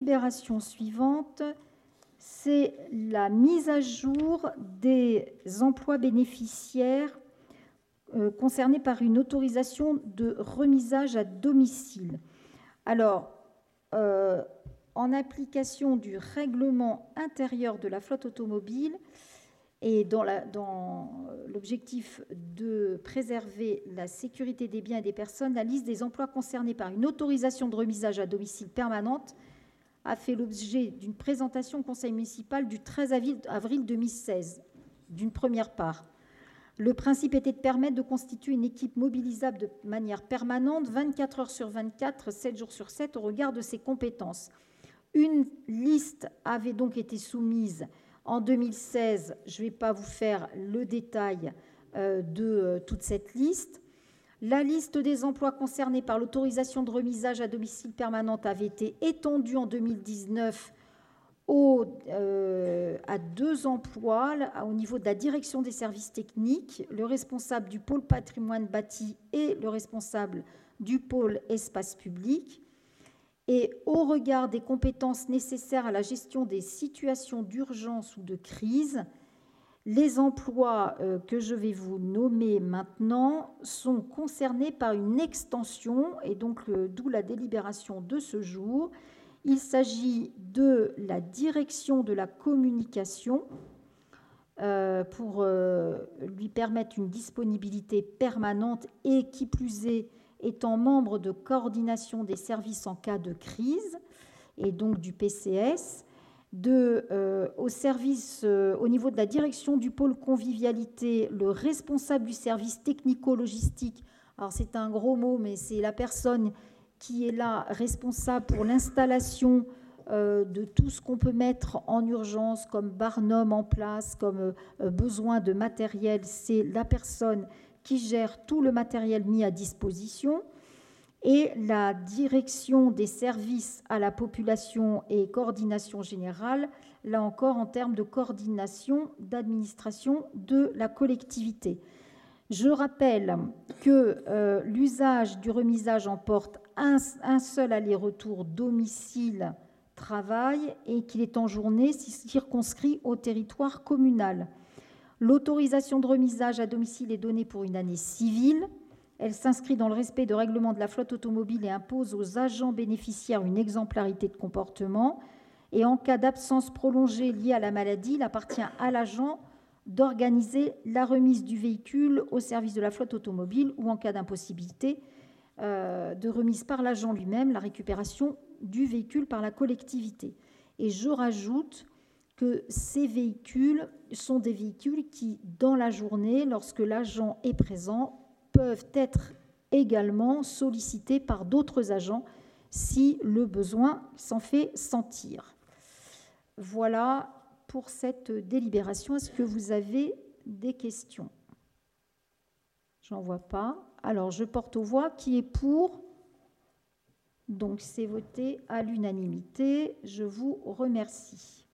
délibération suivante, c'est la mise à jour des emplois bénéficiaires concernés par une autorisation de remisage à domicile. Alors, en application du règlement intérieur de la flotte automobile et dans l'objectif de préserver la sécurité des biens et des personnes, la liste des emplois concernés par une autorisation de remisage à domicile permanente a fait l'objet d'une présentation au Conseil municipal du 13 avril 2016, d'une première part. Le principe était de permettre de constituer une équipe mobilisable de manière permanente, 24 heures sur 24, 7 jours sur 7, au regard de ses compétences. Une liste avait donc été soumise en 2016. Je ne vais pas vous faire le détail de toute cette liste. La liste des emplois concernés par l'autorisation de remisage à domicile permanente avait été étendue en 2019 à 2 emplois au niveau de la direction des services techniques, le responsable du pôle patrimoine bâti et le responsable du pôle espace public. Et au regard des compétences nécessaires à la gestion des situations d'urgence ou de crise, les emplois que je vais vous nommer maintenant sont concernés par une extension, et donc d'où la délibération de ce jour. Il s'agit de la direction de la communication pour lui permettre une disponibilité permanente et qui plus est étant membre de coordination des services en cas de crise et donc du PCS. Au service, au niveau de la direction du pôle convivialité, le responsable du service technico-logistique, alors c'est un gros mot, mais c'est la personne qui est là responsable pour l'installation de tout ce qu'on peut mettre en urgence comme barnum en place, comme besoin de matériel. C'est la personne qui gère tout le matériel mis à disposition. Et la direction des services à la population et coordination générale, là encore en termes de coordination d'administration de la collectivité. Je rappelle que l'usage du remisage emporte un seul aller-retour domicile-travail et qu'il est en journée circonscrit au territoire communal. L'autorisation de remisage à domicile est donnée pour une année civile. Elle s'inscrit dans le respect de règlements de la flotte automobile et impose aux agents bénéficiaires une exemplarité de comportement. Et en cas d'absence prolongée liée à la maladie, il appartient à l'agent d'organiser la remise du véhicule au service de la flotte automobile ou en cas d'impossibilité de remise par l'agent lui-même, la récupération du véhicule par la collectivité. Et je rajoute que ces véhicules sont des véhicules qui, dans la journée, lorsque l'agent est présent, peuvent être également sollicités par d'autres agents si le besoin s'en fait sentir. Voilà pour cette délibération. Est-ce que vous avez des questions? J'en vois pas. Alors, je porte aux voix. Qui est pour? Donc, c'est voté à l'unanimité. Je vous remercie.